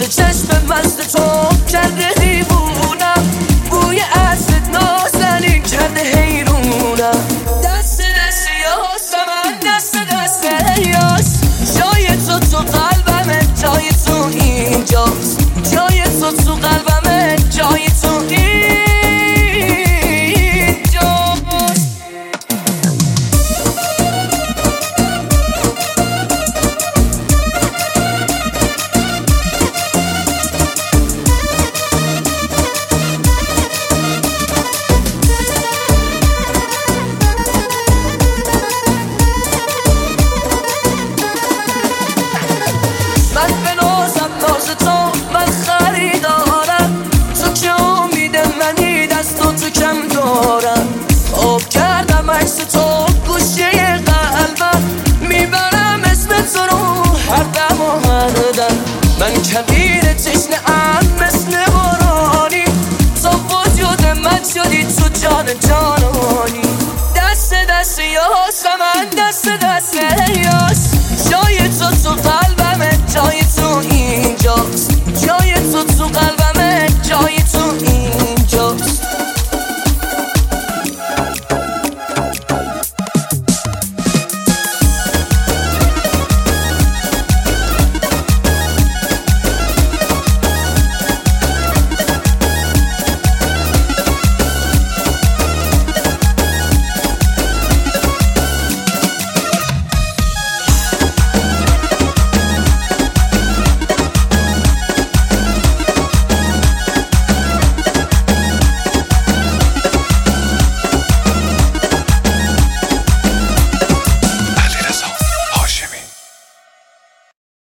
چشم مست تو کرده دیوونم، بوی عطرت نازنین کرده حیرونم. دست دست یاس من دست دست یاس، جای تو تو قلبمه، جای تو اینجاست، جای تو تو قلبمه، جای تو اینجاست. من به نازم ناز تو من خریدارم، تو که امید منی دست تو کم دارم. آب کردم عکس تو گوشه قلبم، میبرم اسم تو رو هر دم و هر دم. من کبیر تشنه ام مثل بارانی، تو وجود من شدی تو جان جانانی. دست دست یاس من دست دست یاس،